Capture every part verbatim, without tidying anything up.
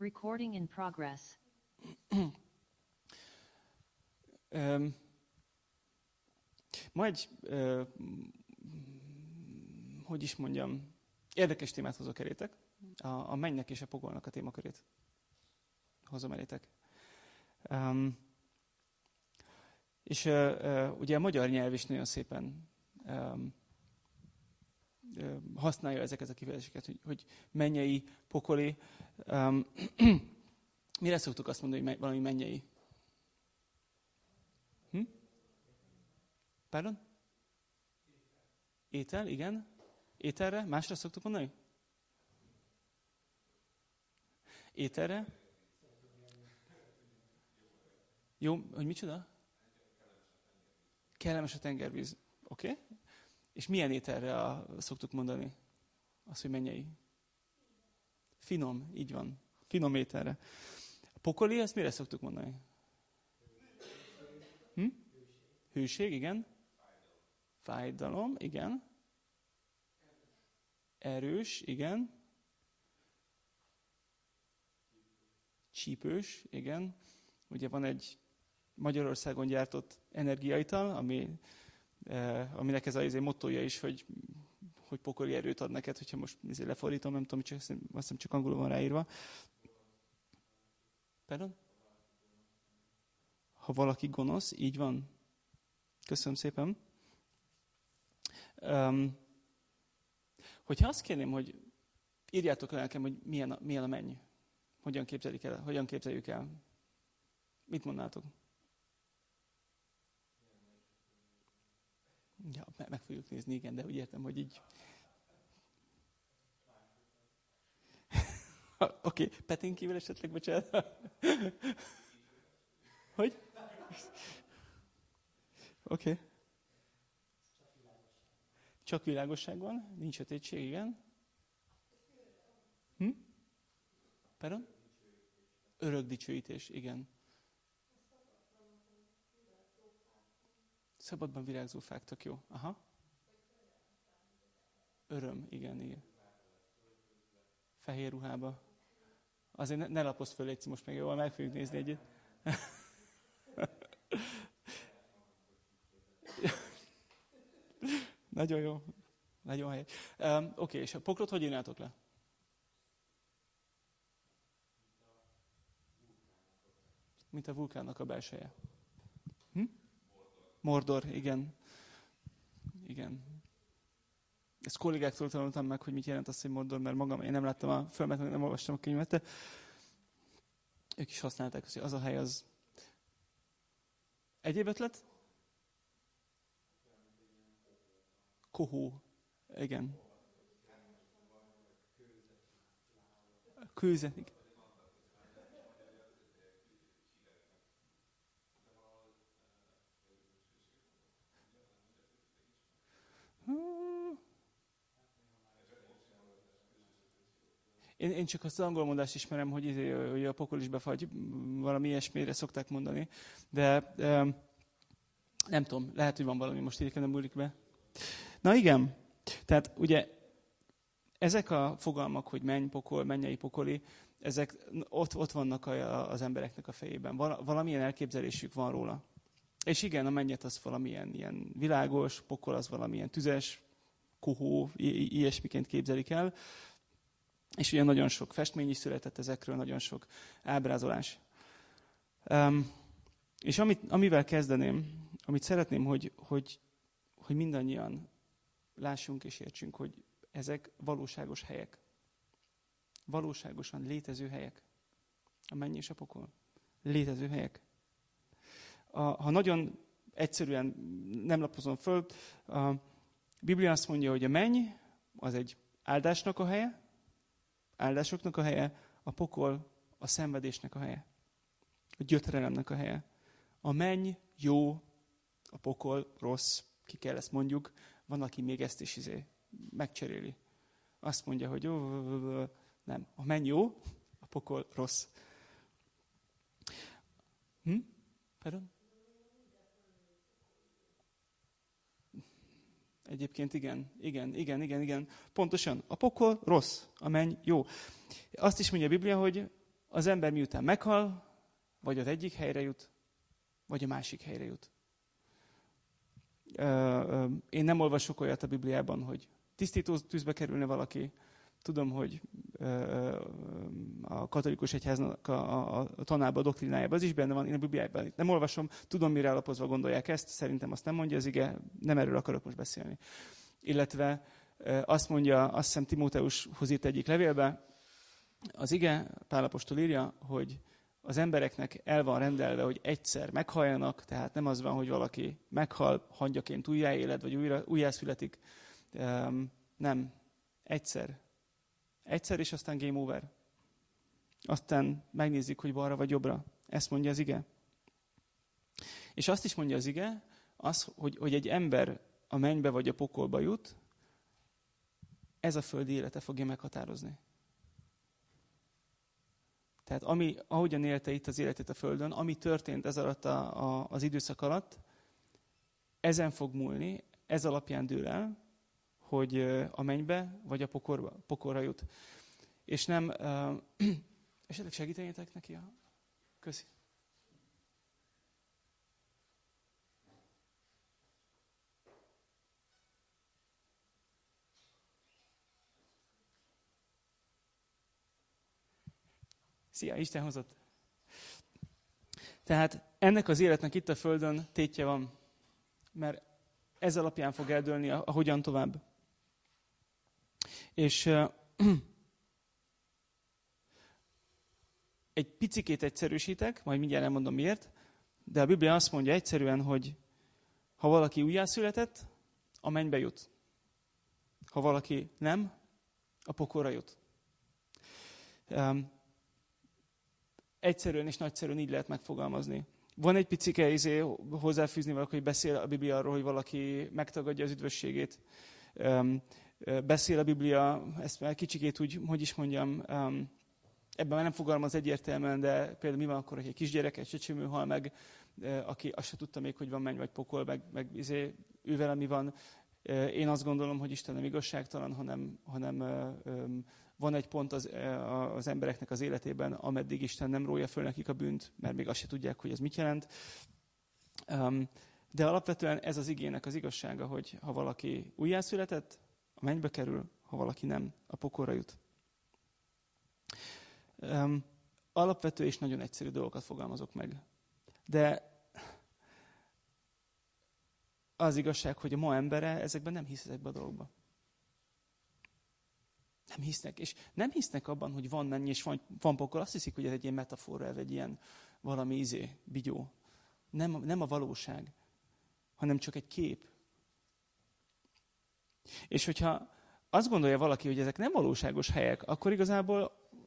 Recording in progress. um, ma egy, uh, hogy is mondjam, érdekes témát hozok elétek. A, a mennynek és a pokolnak a témakörét hozom elétek. Um, és uh, uh, ugye a magyar nyelv is nagyon szépen um, uh, használja ezeket a kifejezéseket, hogy, hogy mennyei, pokoli. Um, mire szoktuk azt mondani, hogy valami mennyei? Hm? Pardon? Étel, igen. Ételre? Másra szoktuk mondani? Ételre? Jó, hogy micsoda? Kellemes a tengervíz. Oké. Okay. És milyen ételre a, szoktuk mondani? Az, hogy mennyei. Finom, így van. Finom ételre. A pokoli, azt mire szoktuk mondani? Hm? Hőség, igen. Fájdalom, igen. Erős, igen. Csípős, igen. Ugye van egy Magyarországon gyártott energiaital, ami, eh, aminek ez az mottója is, hogy, hogy pokoli erőt ad neked, hogyha most lefordítom, nem tudom, csak, azt hiszem csak angolul van ráírva. Pardon? Ha valaki gonosz, így van. Köszönöm szépen. Um, hogyha azt kérném, hogy írjátok le nekem, hogy milyen a, milyen a menny. Hogyan képzelik el, hogyan képzeljük el? Mit mondnátok? Ja, meg fogjuk nézni, igen, de úgy értem, hogy így. Oké, okay. Petén kívül esetleg, bocsánat. Hogy? Oké. Okay. Csak világosság van, nincs sötétség, igen. Hm? Pardon? Örök dicsőítés, igen. Szabadban virágzó fák, tök jó. Aha. Öröm, igen, igen. Fehér ruhába. Azért ne, ne lapozd föl, légy most meg jól, meg fogjuk nézni egyet. Nagyon jó. Nagyon helyes. Um, Oké, okay, és a poklot hogy írnátok le? Mint a vulkánnak a belseje. Hm? Mordor, igen. Igen. Ezt kollégáktól tanultam meg, hogy mit jelent az, hogy Mordor, mert magam, én nem láttam a filmet, nem olvastam a könyvet, de ők is használták, hogy az a hely az. Egyéb ötlet? Kohó. Igen. Kőze. Igen. Én, én csak azt az angol mondást ismerem, hogy, hogy a pokol is befagy, valami ilyesmire szokták mondani, de nem tudom, lehet, hogy van valami, most így nem múlik be. Na igen, tehát ugye ezek a fogalmak, hogy menny, pokol, mennyei, pokoli, ezek ott, ott vannak a, az embereknek a fejében. Val, valamilyen elképzelésük van róla. És igen, a mennyet az valamilyen ilyen világos, pokol az valamilyen tüzes, kohó, i- ilyesmiként képzelik el. És ugye nagyon sok festmény is született ezekről, nagyon sok ábrázolás. Um, és amit, amivel kezdeném, amit szeretném, hogy, hogy, hogy mindannyian lássunk és értsünk, hogy ezek valóságos helyek. Valóságosan létező helyek. A menny és a pokol. Létező helyek. A, ha nagyon egyszerűen nem lapozom föl, a Biblia azt mondja, hogy a menny az egy áldásnak a helye, áldásoknak a helye, a pokol a szenvedésnek a helye. A gyötrelemnek a helye. A menny jó, a pokol rossz, ki kell ezt mondjuk, van, aki még ezt is izé megcseréli. Azt mondja, hogy jó, nem, a menny jó, a pokol rossz. Hm? Pardon? Egyébként igen, igen, igen, igen, igen. Pontosan. A pokol rossz, a menny jó. Azt is mondja a Biblia, hogy az ember miután meghal, vagy az egyik helyre jut, vagy a másik helyre jut. Én nem olvasok olyat a Bibliában, hogy tisztító tűzbe kerülne valaki. Tudom, hogy a katolikus egyháznak a, a, a tanában, a doktrinájában az is benne van, én a Bibliában nem olvasom, tudom, mire alapozva gondolják ezt, szerintem azt nem mondja az ige, nem erről akarok most beszélni. Illetve azt mondja, azt hiszem Timóteushoz írt egyik levélbe, az ige, Pál apostol írja, hogy az embereknek el van rendelve, hogy egyszer meghalljanak, tehát nem az van, hogy valaki meghal, hangyaként újjáéled, vagy újra, újjászületik. Um, nem. Egyszer. Egyszer, és aztán game over. Aztán megnézzük, hogy balra vagy jobbra. Ezt mondja az ige. És azt is mondja az ige, az, hogy, hogy egy ember a mennybe vagy a pokolba jut, ez a földi élete fogja meghatározni. Tehát ami, ahogyan élte itt az életét a Földön, ami történt ez alatt a, a, az időszak alatt, ezen fog múlni, ez alapján dől el, hogy a mennybe vagy a pokorba, pokorra jut. És nem... Uh, esetleg segítenétek neki? A... Köszi. Szia, Isten hozott. Tehát ennek az életnek itt a Földön tétje van, mert ez alapján fog eldőlni, ahogyan tovább. És uh, egy picikét egyszerűsítek, majd mindjárt elmondom miért, de a Biblia azt mondja egyszerűen, hogy ha valaki újjászületett, a mennybe jut. Ha valaki nem, a pokolra jut. Um, egyszerűen és nagyszerűen így lehet megfogalmazni. Van egy picike izé, hozzáfűzni valaki, hogy beszél a Biblia arról, hogy valaki megtagadja az üdvösségét. Um, beszél a Biblia, ezt már kicsikét úgy, hogy is mondjam, um, ebben már nem fogalmaz egyértelműen, de például mi van akkor, hogy egy kisgyerek, egy csecsemő hal meg, aki azt se tudta még, hogy van menny vagy pokol, meg, meg izé, ő vele mi van. Én azt gondolom, hogy Isten nem igazságtalan, hanem, hanem um, van egy pont az, az embereknek az életében, ameddig Isten nem rója föl nekik a bűnt, mert még azt se tudják, hogy ez mit jelent. Um, de alapvetően ez az igének az igazsága, hogy ha valaki újjászületett, a mennybe kerül, ha valaki nem, a pokolra jut. Um, alapvető és nagyon egyszerű dolgokat fogalmazok meg. De az igazság, hogy a ma embere ezekben nem hisz ezekben a dolgokban. Nem hisznek. És nem hisznek abban, hogy van menny és van, van pokol. Azt hiszik, hogy ez egy ilyen metafora, egy ilyen valami izé, bigyó. Nem, nem a valóság, hanem csak egy kép. És hogyha azt gondolja valaki, hogy ezek nem valóságos helyek, akkor igazából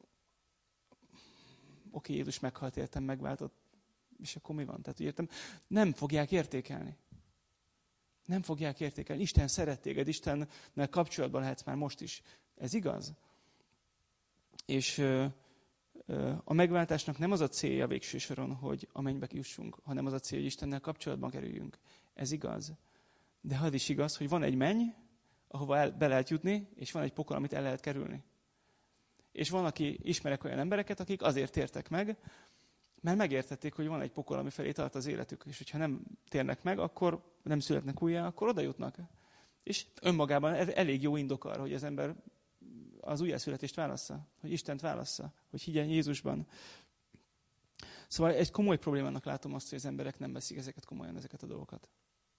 oké, Jézus meghalt, értem, megváltott, és akkor mi van? Tehát, értem, nem fogják értékelni. Nem fogják értékelni. Isten szeret téged, Istennel kapcsolatban lehetsz már most is. Ez igaz? És ö, ö, a megváltásnak nem az a célja végső soron, hogy a mennybe jussunk, hanem az a cél, hogy Istennel kapcsolatban kerüljünk. Ez igaz. De az is igaz, hogy van egy menny, ahova el, be lehet jutni, és van egy pokol, amit el lehet kerülni. És van, aki ismerek olyan embereket, akik azért tértek meg, mert megértették, hogy van egy pokol, ami felé tart az életük. És hogyha nem térnek meg, akkor nem születnek újjá, akkor oda jutnak. És önmagában elég jó indok arra, hogy az ember az újjászületést válassza, hogy Istent válassza, hogy higgyen Jézusban. Szóval egy komoly problémának látom azt, hogy az emberek nem veszik ezeket komolyan, ezeket a dolgokat.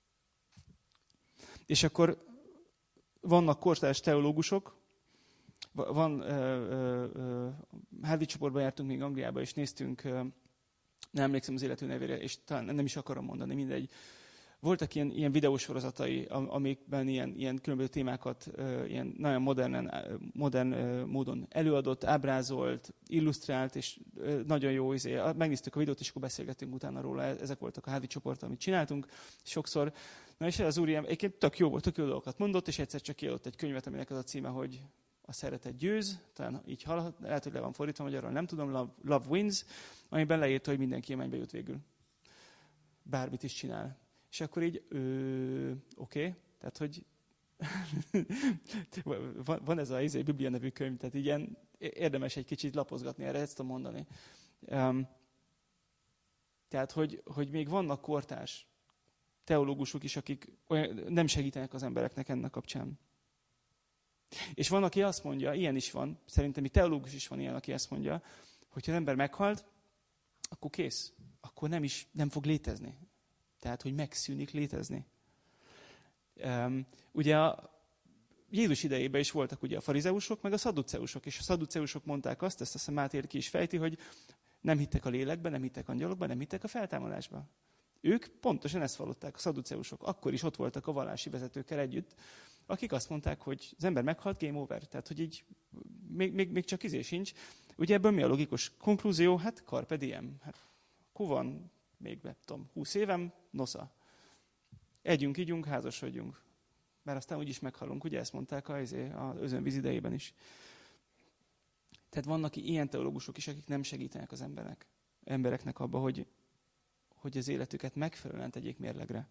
És akkor vannak kortárs teológusok, van, házi csoportban jártunk még Angliába, és néztünk, nem emlékszem az életű nevére, és talán nem is akarom mondani, mindegy. Voltak ilyen, ilyen videósorozatai, amikben ilyen, ilyen különböző témákat ilyen nagyon modernen, modern módon előadott, ábrázolt, illusztrált, és nagyon jó. Izé. Megnéztük a videót, és akkor beszélgettünk utána róla. Ezek voltak a házi csoport, amit csináltunk sokszor. Na és az úr ilyen, egyébként tök jó volt, tök jó dolgokat mondott, és egyszer csak kiadott egy könyvet, aminek az a címe, hogy a szeretet győz, talán így hallhat, lehet, hogy le van fordítva magyarul, nem tudom, Love, Love Wins, amiben leírta, hogy mindenki a mennybe jut végül. Bármit is csinál. És akkor így, oké, okay, tehát hogy van, van ez a izé, Biblia nevű könyv, tehát ilyen, érdemes egy kicsit lapozgatni, erre ezt tudom mondani. Um, tehát, hogy, hogy még vannak kortárs teológusok is, akik olyan, nem segítenek az embereknek ennek kapcsán. És van, aki azt mondja, ilyen is van, szerintem egy teológus is van ilyen, aki azt mondja, hogy ha az ember meghalt, akkor kész. Akkor nem is, nem fog létezni. Tehát, hogy megszűnik létezni. Um, ugye a Jézus idejében is voltak ugye a farizeusok, meg a szadduceusok, és a szadduceusok mondták azt, ezt azt Máté ki is fejti, hogy nem hittek a lélekben, nem hittek angyalokban, nem hittek a feltámadásban. Ők pontosan ezt vallották, a szadduceusok. Akkor is ott voltak a vallási vezetőkkel együtt, akik azt mondták, hogy az ember meghalt, game over. Tehát, hogy így még, még, még csak izé sincs. Ugye ebből mi a logikus konklúzió? Hát carpe diem. Hát akkor van még, nem tudom, húsz évem, nosza. Együnk, ígyunk, házasodjunk. Mert aztán úgyis meghalunk, ugye ezt mondták az özönvíz idejében is. Tehát vannak ilyen teológusok is, akik nem segítenek az emberek, embereknek abba, hogy, hogy az életüket megfelelően tegyék mérlegre.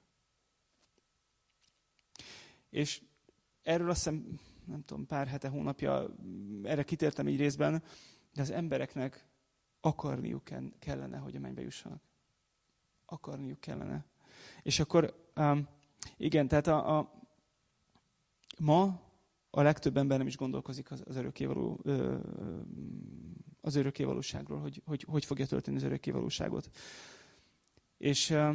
És erről azt hiszem, nem tudom, pár hete, hónapja, erre kitértem egy részben, de az embereknek akarniuk kellene, hogy a mennybe jussanak. Akarniuk kellene. És akkor, um, igen, tehát a, a, ma a legtöbb ember nem is gondolkozik az, az, örökkévaló, ö, az örökkévalóságról, hogy, hogy hogy fogja történni az örökkévalóságot. És, ö,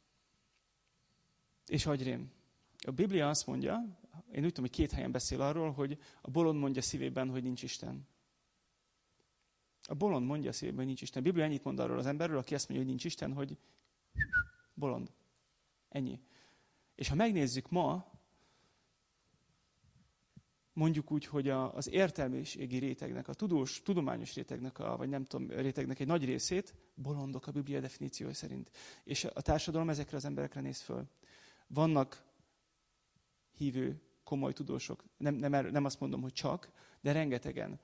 és agyrém. A Biblia azt mondja, én úgy tudom, hogy két helyen beszél arról, hogy a bolond mondja szívében, hogy nincs Isten. A bolond mondja szívében, hogy nincs Isten. A Biblia ennyit mond arról az emberről, aki azt mondja, hogy nincs Isten, hogy bolond. Ennyi. És ha megnézzük ma, mondjuk úgy, hogy a, az értelmiségi rétegnek, a tudós, tudományos rétegnek, a, vagy nem tudom, rétegnek egy nagy részét bolondok a Biblia definíciója szerint. És a társadalom ezekre az emberekre néz föl. Vannak hívő, komoly tudósok, nem, nem, nem azt mondom, hogy csak, de rengetegen.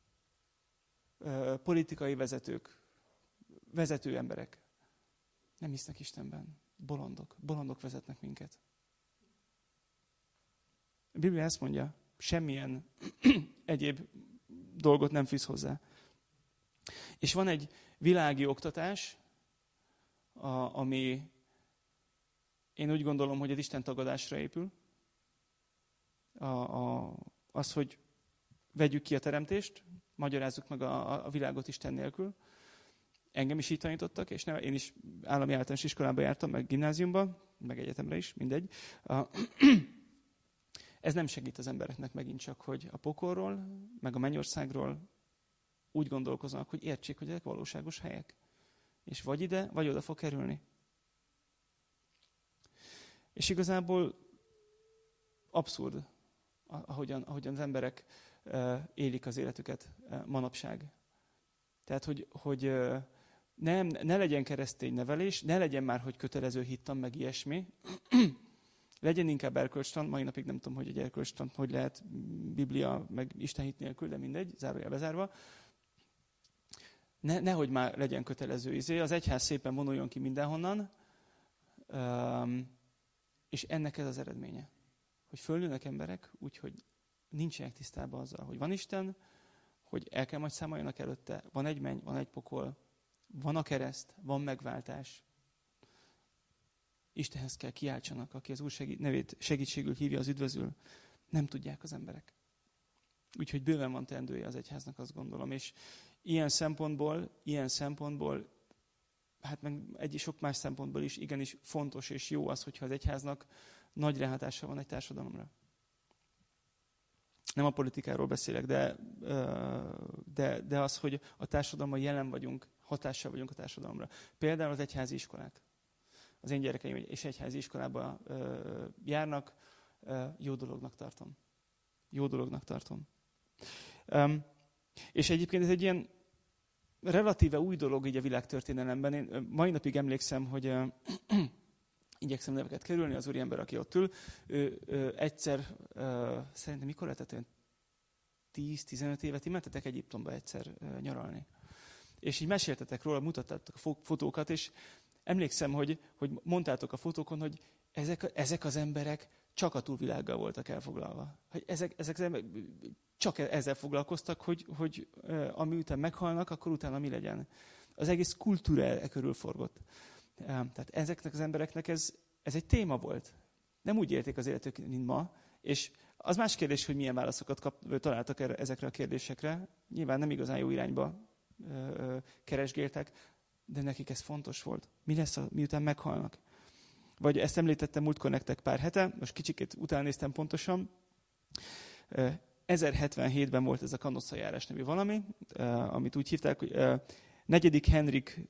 Politikai vezetők, vezető emberek nem hisznek Istenben. Bolondok. Bolondok vezetnek minket. A Biblia ezt mondja, semmilyen egyéb dolgot nem fűz hozzá. És van egy világi oktatás, a, ami én úgy gondolom, hogy az Isten tagadásra épül. A, a, az, hogy vegyük ki a teremtést, magyarázzuk meg a, a világot Isten nélkül. Engem is így tanítottak, és nem, én is állami általános iskolába jártam, meg gimnáziumba, meg egyetemre is, mindegy. A, ez nem segít az embereknek megint csak, hogy a pokolról, meg a mennyországról úgy gondolkoznak, hogy értsék, hogy ezek valóságos helyek. És vagy ide, vagy oda fog kerülni. És igazából abszurd, ahogyan, ahogyan az emberek élik az életüket manapság. Tehát, hogy, hogy nem, ne legyen keresztény nevelés, ne legyen már, hogy kötelező hittan, meg ilyesmi. Legyen inkább erkölcstan, mai napig nem tudom, hogy egy erkölcstan, hogy lehet Biblia, meg Isten hit nélkül, de mindegy, zárójel bezárva. Ne, nehogy már legyen kötelező izé, az egyház szépen vonuljon ki mindenhonnan, és ennek ez az eredménye. Hogy fölnőnek emberek, úgyhogy nincsenek tisztában azzal, hogy van Isten, hogy el kell majd számoljanak előtte, van egy menny, van egy pokol, van a kereszt, van megváltás. Istenhez kell kiáltsanak, aki az Úr segít, nevét segítségül hívja, az üdvözül. Nem tudják az emberek. Úgyhogy bőven van teendője az egyháznak, azt gondolom. És ilyen szempontból, ilyen szempontból, hát meg egy sok más szempontból is igenis fontos és jó az, hogyha az egyháznak nagy ráhatása van egy társadalomra. Nem a politikáról beszélek, de, de, de az, hogy a társadalomban jelen vagyunk, hatással vagyunk a társadalomra. Például az egyházi iskolák. Az én gyerekeim és egyházi iskolába járnak, jó dolognak tartom. Jó dolognak tartom. És egyébként ez egy ilyen relatíve új dolog így a világtörténelemben. Én mai napig emlékszem, hogy igyekszem neveket kerülni, az úriember, aki ott ül, ő, ő egyszer, ö, szerintem mikor lehetett olyan tíz-tizenöt évet, így mentetek Egyiptomba egyszer ö, nyaralni. És így meséltetek róla, mutattátok a fotókat, és emlékszem, hogy, hogy mondtátok a fotókon, hogy ezek, ezek az emberek csak a túlvilággal voltak elfoglalva. Hogy ezek, ezek az emberek csak ezzel foglalkoztak, hogy, hogy ami után meghalnak, akkor utána mi legyen. Az egész kultúra e körül forgott. Tehát ezeknek az embereknek ez, ez egy téma volt. Nem úgy élték az életük, mint ma, és az más kérdés, hogy milyen válaszokat kap, találtak erre, ezekre a kérdésekre. Nyilván nem igazán jó irányba ö, ö, keresgéltek, de nekik ez fontos volt. Mi lesz, a, miután meghalnak? Vagy ezt említettem múltkor nektek pár hete, most kicsikét utána néztem pontosan. ezerhetvenhétben volt ez a kanosszajárás nevű valami, amit úgy hívták, hogy negyedik Henrik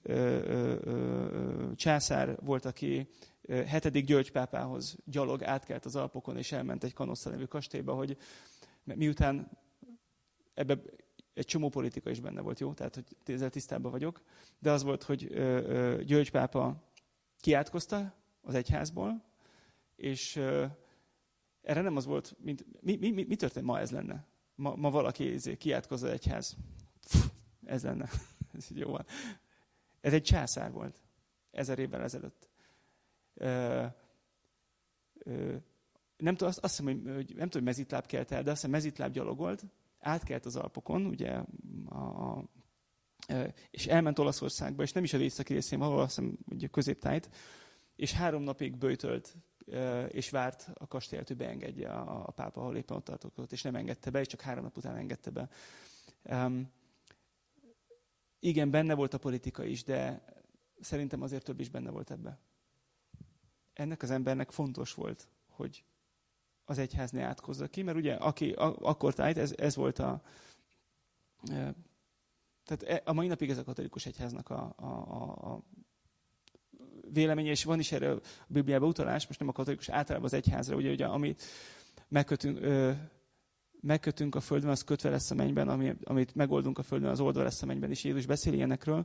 császár volt, aki hetedik György pápához gyalog átkelt az Alpokon, és elment egy Kanossa nevű kastélyba, hogy miután ebbe egy csomó politika is benne volt, jó? Tehát, hogy ezzel tisztában vagyok. De az volt, hogy György pápa kiátkozta az egyházból, és erre nem az volt, mint mi, mi, mi, mi történt ma ez lenne? Ma, ma valaki kiátkozza az egyház. Pff, ez lenne. Ez így jó van. Ez egy császár volt. Ezer évvel ezelőtt. Ö, ö, nem tudom, azt, azt hiszem, hogy, hogy nem tudom, hogy mezitláb kelt el, de azt hiszem mezitláb gyalogolt, átkelt az Alpokon, ugye, a, a, és elment Olaszországba, és nem is az északi részén, ahol azt hiszem, ugye középtájt, és három napig böjtölt, és várt a kastélyt, hogy beengedje a, a pápa, ahol éppen ott tartott, és nem engedte be, és csak három nap után engedte be. Um, igen, benne volt a politika is, de szerintem azért több is benne volt ebbe. Ennek az embernek fontos volt, hogy az egyház ne átkozza ki, mert ugye aki a, akkor tájt, ez, ez volt a... E, tehát a mai napig ez a katolikus egyháznak a, a, a, a véleménye, és van is erre a Bibliában utalás, most nem a katolikus, általában az egyházra, ugye, ugye amit megkötünk, ö, megkötünk a földön, az kötve lesz a mennyben, ami, amit megoldunk a földön, az oldva lesz a mennyben, és Jézus beszél ilyenekről.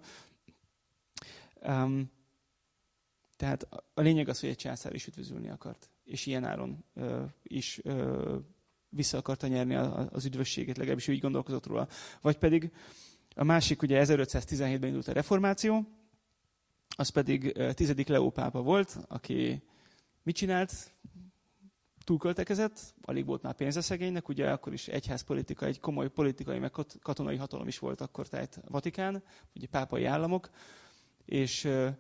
Um, tehát a lényeg az, hogy egy császár is üdvözülni akart, és ilyen áron ö, is ö, vissza akarta nyerni a, az üdvösséget, legalábbis úgy gondolkozott róla. Vagy pedig a másik, ugye ezerötszáztizenhétben indult a reformáció, az pedig tizedik Leó pápa volt, aki mit csinált? Túlköltekezett, alig volt már pénze szegénynek, ugye akkor is egyházpolitika, egy komoly politikai, meg katonai hatalom is volt akkor, tehát Vatikán, ugye pápai államok, és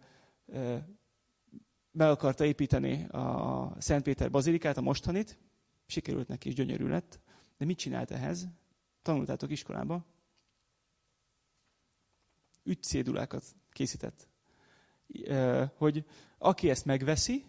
be akarta építeni a Szent Péter bazilikát, a mostanit, sikerült neki is, gyönyörű lett, de mit csinált ehhez? Tanultátok iskolába? Ügycédulákat készített. Hogy aki ezt megveszi,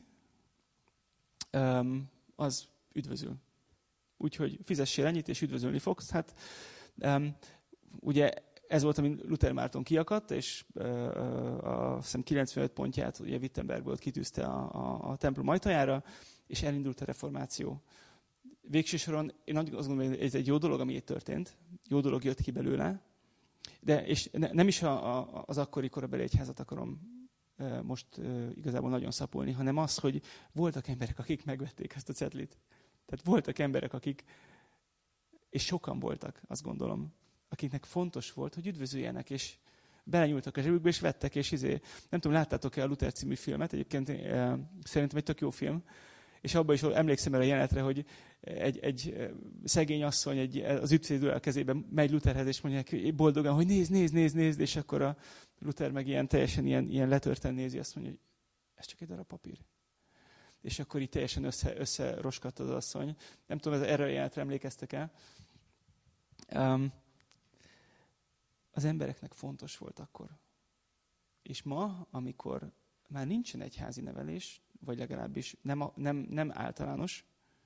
az üdvözül. Úgyhogy fizessél ennyit, és üdvözölni fogsz. Hát ugye ez volt, amit Luther Márton kiakadt, és a hiszem kilencvenöt pontját ugye Wittenbergből kitűzte a, a, a templom ajtajára, és elindult a reformáció. Végső soron én azt gondolom, hogy ez egy jó dolog, ami itt történt. Jó dolog jött ki belőle. De és ne, nem is a, a, az akkori korabeli egyházat akarom most uh, igazából nagyon szapulni, hanem az, hogy voltak emberek, akik megvették ezt a cetlit. Tehát voltak emberek, akik, és sokan voltak, azt gondolom, akiknek fontos volt, hogy üdvözöljenek, és belenyúltak a zsebükbe, és vettek, és izé, nem tudom, láttátok-e a Luther című filmet, egyébként uh, szerintem egy tök jó film, és abban is emlékszem erre a jelenetre, hogy egy, egy szegény asszony egy, az ügycédulál kezében megy Lutherhez, és mondják boldogan, hogy nézd, nézd, nézd, nézd, és akkor a Luther meg ilyen teljesen ilyen, ilyen letörten nézi, azt mondja, hogy ez csak egy darab papír. És akkor így teljesen össze, összeroskadt az asszony. Nem tudom, erre a jelenetre emlékeztek el. Um, az embereknek fontos volt akkor. És ma, amikor már nincsen egyházi nevelés, vagy legalábbis nem, nem, nem általános,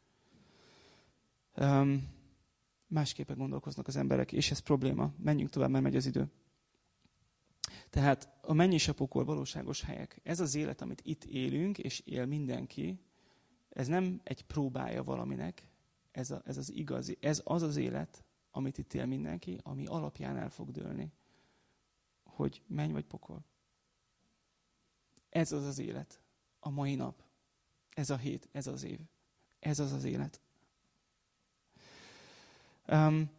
um, másképpen gondolkoznak az emberek, és ez probléma. Menjünk tovább, mert megy az idő. Tehát a menny és a pokol valóságos helyek. Ez az élet, amit itt élünk, és él mindenki, ez nem egy próbája valaminek, ez, a, ez az igazi, ez az az élet, amit itt él mindenki, ami alapján el fog dőlni, hogy menny vagy pokol. Ez az az élet. A mai nap. Ez a hét, ez az év. Ez az az élet. Um,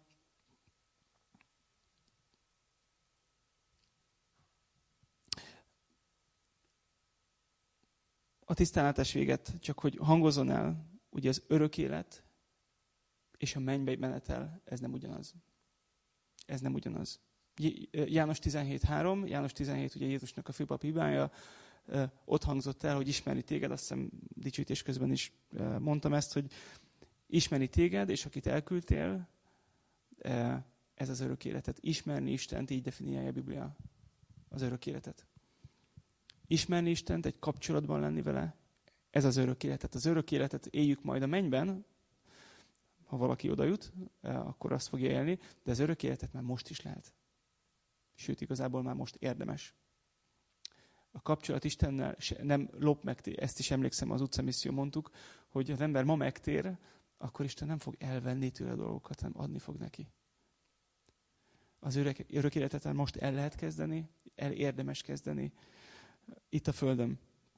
a tisztánlátás véget, csak hogy hangozzon el, ugye az örök élet, és a mennybe menetel, ez nem ugyanaz. Ez nem ugyanaz. János tizenhét három, János tizenhét, ugye Jézusnak a főpap hibája, ott hangzott el, hogy ismeri téged, azt hiszem dicsőítés közben is mondtam ezt, hogy ismeri téged, és akit elküldtél, ez az örök életet. Ismerni Istent, így definiálja a Biblia az örök életet. Ismerni Istent, egy kapcsolatban lenni vele, ez az örök életet. Az örök életet éljük majd a mennyben, ha valaki oda jut, akkor azt fogja élni, de az örök életet már most is lehet. Sőt, igazából már most érdemes. A kapcsolat Istennel nem lop meg, ezt is emlékszem, az utcamisszió mondtuk, hogy az ember ma megtér, akkor Isten nem fog elvenni tőle dolgokat, hanem adni fog neki. Az örök, örök életet most el lehet kezdeni, el érdemes kezdeni itt a Földön.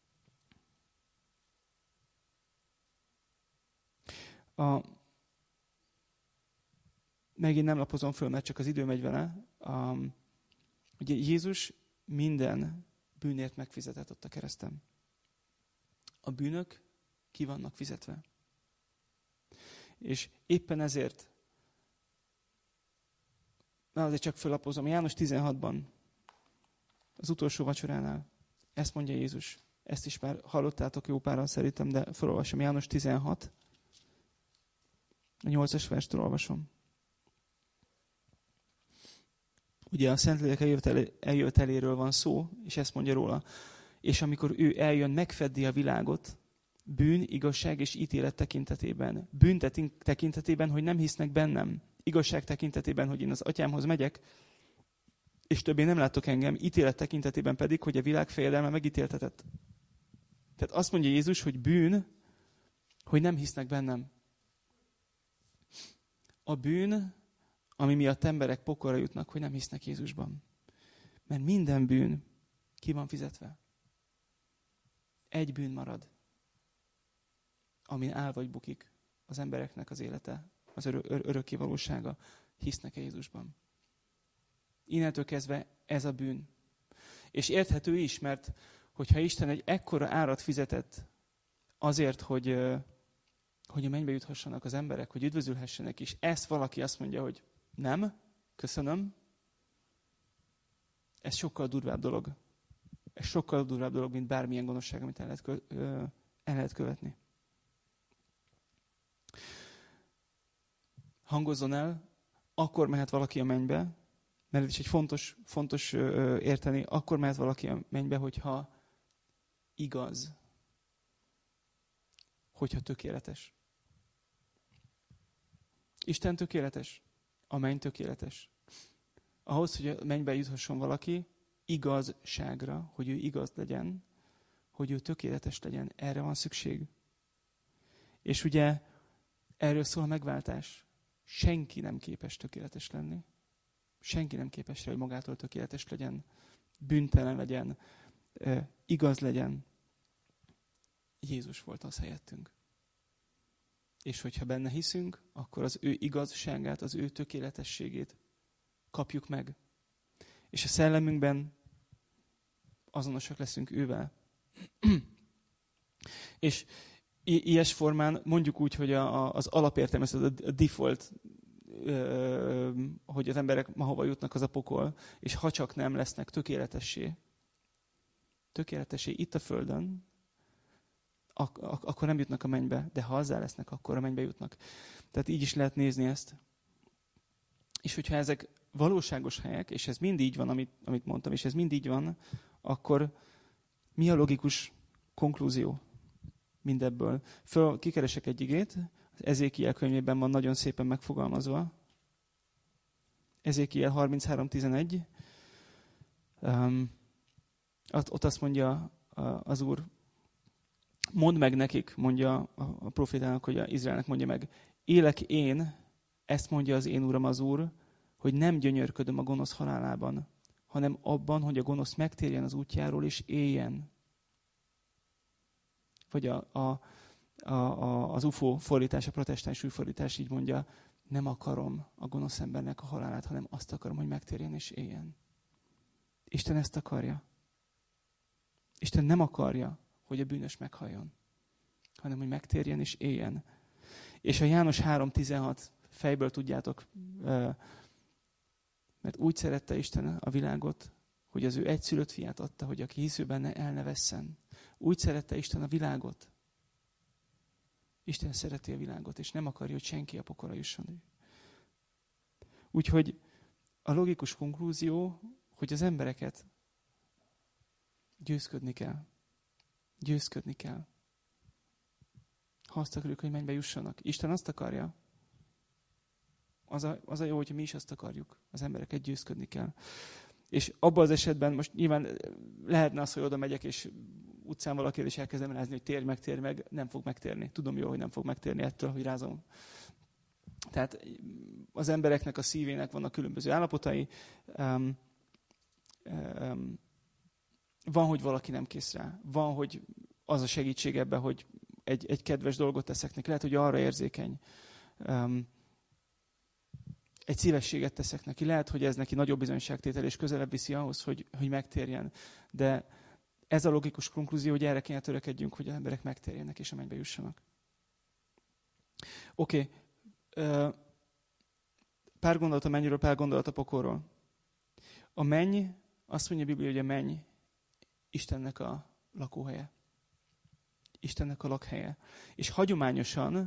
A, megint nem lapozom föl, mert csak az idő megy vele. A, ugye Jézus minden bűnért megfizetett ott a kereszten. A bűnök ki vannak fizetve. És éppen ezért, na azért csak fölapozom, János tizenhatban, az utolsó vacsoránál, ezt mondja Jézus. Ezt is már hallottátok jó páran szerintem, de felolvasom. János tizenhat, a nyolcas verstől olvasom. Ugye a Szentlélek eljöveteléről van szó, és ezt mondja róla. És amikor ő eljön, megfeddi a világot, bűn, igazság és ítélet tekintetében. Bűn tekintetében, hogy nem hisznek bennem. Igazság tekintetében, hogy én az atyámhoz megyek, és többé nem látok engem. Ítélet tekintetében pedig, hogy a világ fejedelme megítéltetett. Tehát azt mondja Jézus, hogy bűn, hogy nem hisznek bennem. A bűn, ami miatt emberek pokolra jutnak, hogy nem hisznek Jézusban. Mert minden bűn ki van fizetve. Egy bűn marad, amin áll vagy bukik az embereknek az élete, az örö- ör- örökké valósága. Hisznek-e Jézusban? Innentől kezdve ez a bűn. És érthető is, mert hogyha Isten egy ekkora árat fizetett azért, hogy, hogy a mennybe juthassanak az emberek, hogy üdvözülhessenek, és ezt valaki azt mondja, hogy nem, köszönöm, ez sokkal durvább dolog. Ez sokkal durvább dolog, mint bármilyen gonoszság, amit el lehet, kö- el lehet követni. Hangozzon el, akkor mehet valaki a mennybe, mert ez is egy fontos, fontos érteni, akkor mehet valaki a mennybe, hogyha igaz, hogyha tökéletes. Isten tökéletes, a menny tökéletes. Ahhoz, hogy a mennybe juthasson valaki, igazságra, hogy ő igaz legyen, hogy ő tökéletes legyen, erre van szükség. És ugye erről szól a megváltás. Senki nem képes tökéletes lenni. Senki nem képes rá, hogy magától tökéletes legyen, bűntelen legyen, igaz legyen. Jézus volt az helyettünk. És hogyha benne hiszünk, akkor az ő igazságát, az ő tökéletességét kapjuk meg. És a szellemünkben azonosak leszünk ővel. És i- ilyes formán mondjuk úgy, hogy a, a, az alapértelmezés, a default, ö, hogy az emberek ma hova jutnak, az a pokol, és ha csak nem lesznek tökéletessé, tökéletessé itt a Földön, ak- ak- akkor nem jutnak a mennybe, de ha azzá lesznek, akkor a mennybe jutnak. Tehát így is lehet nézni ezt. És hogyha ezek valóságos helyek, és ez mind így van, amit, amit mondtam, és ez mind így van, akkor mi a logikus konklúzió mindebből? Föl, kikeresek egy igét, az Ezékiel könyvében van nagyon szépen megfogalmazva. Ezékiel harminchárom tizenegy. Um, ott, ott azt mondja az Úr, mondd meg nekik, mondja a, a profétának, hogy a Izraelnek mondja meg, élek én, ezt mondja az én Uram az Úr, hogy nem gyönyörködöm a gonosz halálában, hanem abban, hogy a gonosz megtérjen az útjáról és éljen. Vagy a, a, a, a, az u f o fordítás, a protestáns új fordítás így mondja, nem akarom a gonosz embernek a halálát, hanem azt akarom, hogy megtérjen és éljen. Isten ezt akarja. Isten nem akarja, hogy a bűnös meghalljon, hanem hogy megtérjen és éljen. És a János három tizenhat fejből tudjátok, mert úgy szerette Isten a világot, hogy az ő egyszülött fiát adta, hogy aki hisző benne, el ne vesszen. Úgy szerette Isten a világot. Isten szereti a világot, és nem akarja, hogy senki a pokolra jusson. Úgyhogy a logikus konklúzió, hogy az embereket győzködni kell. Győzködni kell. Ha azt akarjuk, hogy mennybe jussanak. Isten azt akarja. Az a, az a jó, hogy mi is azt akarjuk. Az embereket győzködni kell. És abban az esetben most nyilván lehetne az, hogy oda megyek, és utcán valakiért is elkezdem rázni, hogy térj meg, térj meg. Nem fog megtérni. Tudom jól, hogy nem fog megtérni ettől, hogy rázom. Tehát az embereknek a szívének vannak különböző állapotai. Um, um, van, hogy valaki nem kész rá. Van, hogy az a segítség ebben, hogy egy, egy kedves dolgot teszek neki. Lehet, hogy arra érzékeny. Um, egy szívességet teszek neki. Lehet, hogy ez neki nagyobb bizonyságtétel, és közelebb viszi ahhoz, hogy, hogy megtérjen. De ez a logikus konklúzió, hogy erre kéne törekedjünk, hogy az emberek megtérjenek, és a mennybe jussanak. Oké. Okay. Uh, pár gondolat a mennyiről, pár gondolat a pokolról. A menny, azt mondja a Biblia, hogy a menny Istennek a lakóhelye. Istennek a lakhelye. És hagyományosan,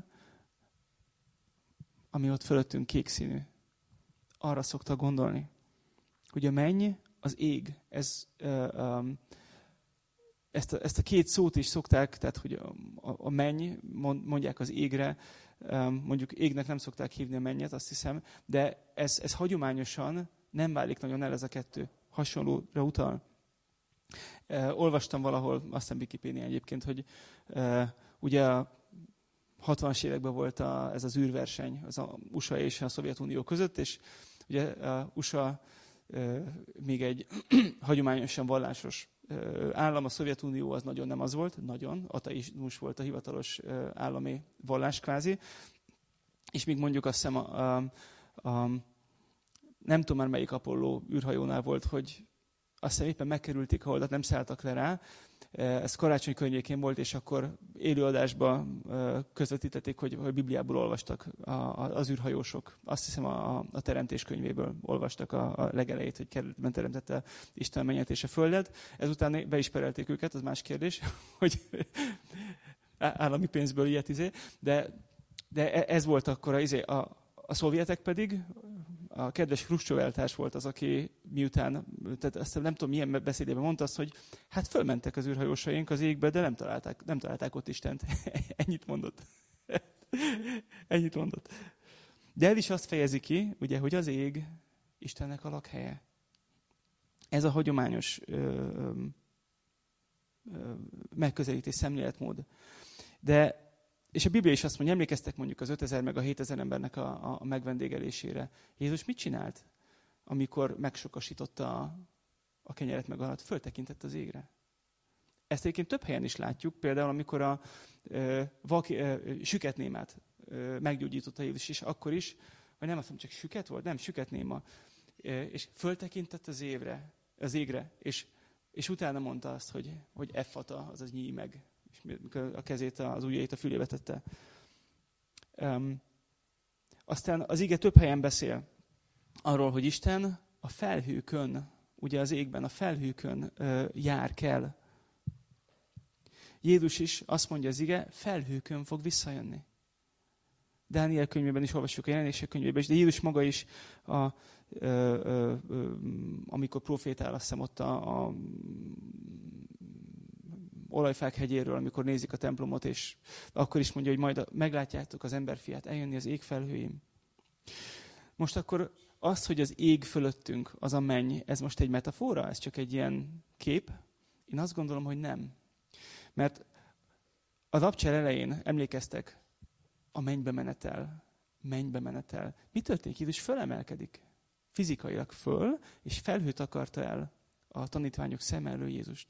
ami ott fölöttünk kék színű, arra szokta gondolni, hogy a menny, az ég, ez, uh, um, ezt, a, ezt a két szót is szokták, tehát hogy a, a menny, mondják az égre, um, mondjuk égnek nem szokták hívni a mennyet, azt hiszem, de ez, ez hagyományosan nem válik nagyon el ez a kettő. Hasonlóra utal. Uh, olvastam valahol, aztán Wikipédia egyébként, hogy uh, ugye a hatvanas években volt a, ez az űrverseny az a u es á és a Szovjetunió között, és ugye a u es á uh, még egy hagyományosan vallásos uh, állam, a Szovjetunió az nagyon nem az volt, nagyon, ateizmus volt a hivatalos uh, állami vallás kvázi, és még mondjuk azt hiszem a, a, a nem tudom már melyik Apollo űrhajónál volt, hogy azt hiszem éppen megkerülték a holdat, nem szálltak le rá. Ez karácsony környékén volt, és akkor élőadásban közvetítették, hogy, hogy Bibliából olvastak az űrhajósok. Azt hiszem a, a teremtés könyvéből olvastak a, a legelejét, hogy kerületben teremtette Isten a mennyet és a földet. Ezután be is perelték őket, az más kérdés, hogy állami pénzből ilyet izé. De, de ez volt akkor a, izé, a, a szovjetek pedig, a kedves Hruscsov eltárs volt az, aki miután, tehát azt nem tudom milyen beszédében mondta azt, hogy hát fölmentek az űrhajósaink az égbe, de nem találták, nem találták ott Istent. Ennyit mondott. Ennyit mondott. De el is azt fejezi ki, ugye, hogy az ég Istennek a lakhelye. Ez a hagyományos ö, ö, megközelítés, szemléletmód. De és a Biblia is azt mondja, emlékeztek mondjuk az ötezer meg a hétezer embernek a, a megvendégelésére. Jézus mit csinált, amikor megsokasította a, a kenyeret meg alatt? Föltekintett az égre. Ezt egyébként több helyen is látjuk, például amikor a ö, vak, ö, süketnémát ö, meggyógyította Jézus is, akkor is, vagy nem azt mondom, csak süket volt? Nem, süketnéma. Ö, és föltekintett az évre, az égre, és, és utána mondta azt, hogy, hogy effata, azaz nyíj meg. És mikor a kezét, az ujjait a fülébe tette. Um, aztán az ige több helyen beszél arról, hogy Isten a felhőkön, ugye az égben a felhőkön uh, jár kell. Jézus is azt mondja az ige, felhőkön fog visszajönni. Dániel könyvében is olvassuk, a Jelenések könyvében is, de Jézus maga is, a, ö, ö, ö, amikor profétál, azt hiszem ott a, a Olajfák hegyéről, amikor nézik a templomot, és akkor is mondja, hogy majd meglátjátok az emberfiát eljönni az ég felhőim. Most akkor az, hogy az ég fölöttünk, az a menny, ez most egy metafora? Ez csak egy ilyen kép? Én azt gondolom, hogy nem. Mert az abcsel elején emlékeztek, a mennybe menetel, mennybe menetel. Mi történik? Jézus fölemelkedik. Fizikailag föl, és felhőt akarta el a tanítványok szem elől Jézust.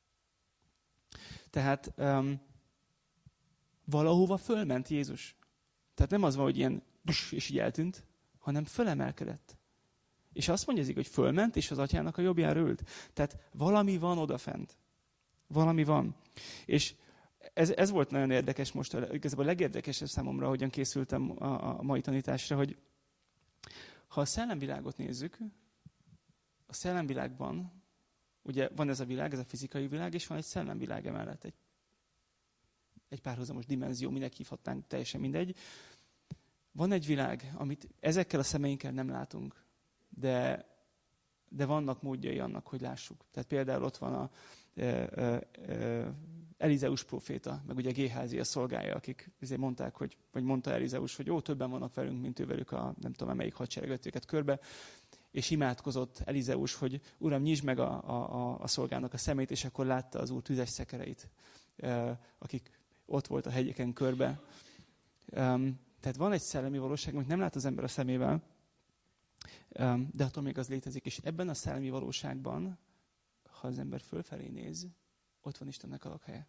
Tehát um, valahova fölment Jézus. Tehát nem az van, hogy ilyen és így eltűnt, hanem fölemelkedett. És azt mondja, hogy fölment, és az atyának a jobbjára ült. Tehát valami van odafent. Valami van. És ez, ez volt nagyon érdekes most, igazából a legérdekesebb számomra, ahogyan készültem a, a mai tanításra, hogy ha a szellemvilágot nézzük, a szellemvilágban, ugye van ez a világ, ez a fizikai világ, és van egy szellemvilág emellett, egy, egy párhuzamos dimenzió, minek hívhatnánk, teljesen mindegy. Van egy világ, amit ezekkel a szemeinkkel nem látunk, de, de vannak módjai annak, hogy lássuk. Tehát például ott van a e, e, e, Elizeus próféta, meg ugye Géházi a szolgája, akik azért mondták, hogy, vagy mondta Elizeus, hogy jó, többen vannak velünk, mint ővelük a nem tudom, melyik hadsereg vett őket körbe, és imádkozott Elizeus, hogy Uram, nyisd meg a, a, a szolgának a szemét, és akkor látta az Úr tüzes szekereit, akik ott volt a hegyeken körbe. Tehát van egy szellemi valóság, amit nem lát az ember a szemével, de attól még az létezik. És ebben a szellemi valóságban, ha az ember fölfelé néz, ott van Istennek a lakhelye.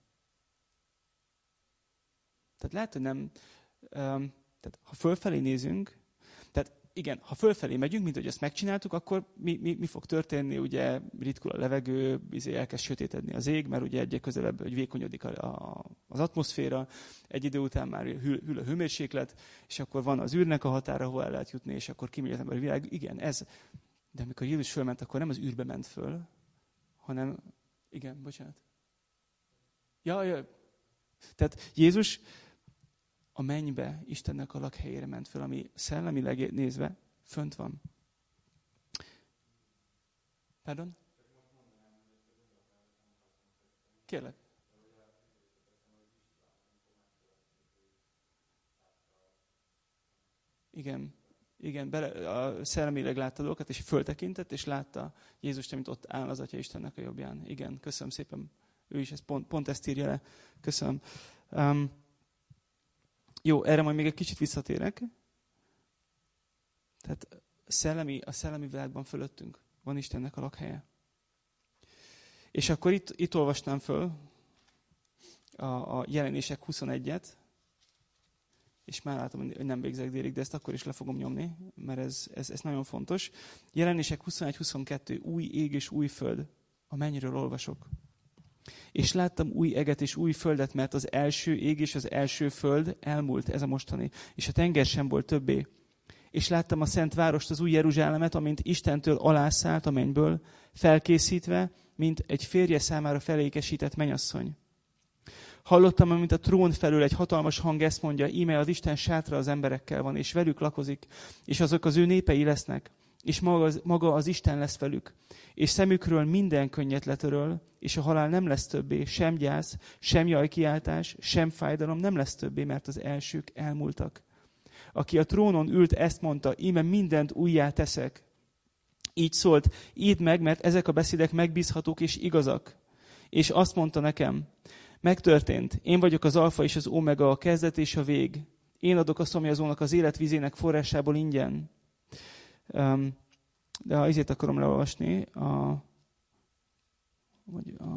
Tehát lehet, hogy nem... Tehát ha fölfelé nézünk, tehát igen, ha fölfelé megyünk, mint hogy ezt megcsináltuk, akkor mi, mi, mi fog történni? Ugye ritkul a levegő, elkezd sötétedni az ég, mert ugye egyre közelebb, hogy vékonyodik a, a, az atmoszféra, egy idő után már hűl, hűl a hőmérséklet, és akkor van az űrnek a határa, ahol el lehet jutni, és akkor kimegy az ember a világ. Igen, ez. De amikor Jézus fölment, akkor nem az űrbe ment föl, hanem, igen, bocsánat. Ja, ja. Tehát Jézus a mennybe, Istennek a lakhelyére ment föl, ami szellemileg nézve fönt van. Pardon? Kérlek. Igen. Igen, bele, a szellemileg látta dolgokat, és föltekintett, és látta Jézust, amit ott áll az Atya Istennek a jobbján. Igen, köszönöm szépen. Ő is ezt, pont, pont ezt írja le. Köszönöm. Um, Jó, erre majd még egy kicsit visszatérek. Tehát a szellemi, a szellemi világban fölöttünk van Istennek a lakhelye. És akkor itt, itt olvasnám föl a, a Jelenések huszonegyet, és már látom, hogy nem végzek délig, de ezt akkor is le fogom nyomni, mert ez, ez, ez nagyon fontos. Jelenések huszonegy huszonkettő, új ég és új föld, a mennyről olvasok. És láttam új eget és új földet, mert az első ég és az első föld elmúlt, ez a mostani, és a tenger sem volt többé. És láttam a szent várost, az új Jeruzsálemet, amint Istentől alászállt a mennyből, felkészítve, mint egy férje számára felékesített mennyasszony. Hallottam, amint a trón felül egy hatalmas hang ezt mondja, íme az Isten sátra az emberekkel van, és velük lakozik, és azok az ő népei lesznek, és maga az, maga az Isten lesz velük. És szemükről minden könnyet letöröl, és a halál nem lesz többé, sem gyász, sem jajkiáltás, sem fájdalom nem lesz többé, mert az elsők elmúltak. Aki a trónon ült, ezt mondta, íme mindent újjá teszek. Így szólt, írd meg, mert ezek a beszédek megbízhatók és igazak. És azt mondta nekem, megtörtént, én vagyok az alfa és az omega, a kezdet és a vég. Én adok a szomjazónak az életvízének forrásából ingyen. Um, de ha ezért akarom leolvasni, a, vagy a,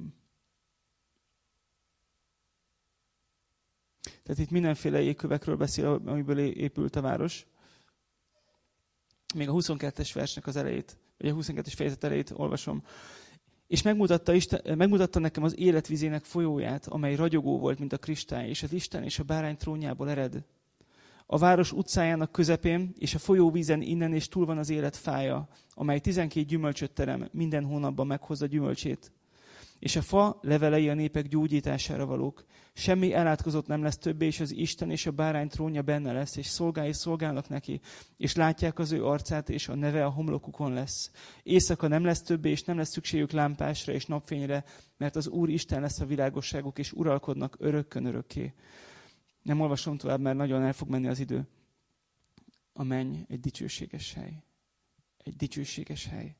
tehát itt mindenféle jégkövekről beszél, amiből épült a város. Még a huszonkettes versnek az elejét, vagy a huszonkettes fejezet elejét olvasom. És megmutatta, Isten, megmutatta nekem az életvizének folyóját, amely ragyogó volt, mint a kristály, és az Isten és a bárány trónjából ered. A város utcájának közepén, és a folyóvízen innen és túl van az élet fája, amely tizenkét gyümölcsöt terem, minden hónapban meghozza gyümölcsét. És a fa levelei a népek gyógyítására valók. Semmi elátkozott nem lesz többé, és az Isten és a bárány trónja benne lesz, és szolgái szolgálnak neki, és látják az ő arcát, és a neve a homlokukon lesz. Éjszaka nem lesz többé, és nem lesz szükségük lámpásra és napfényre, mert az Úr Isten lesz a világosságuk, és uralkodnak örökkön örökké. Nem olvasom tovább, mert nagyon el fog menni az idő. A menny egy dicsőséges hely. Egy dicsőséges hely.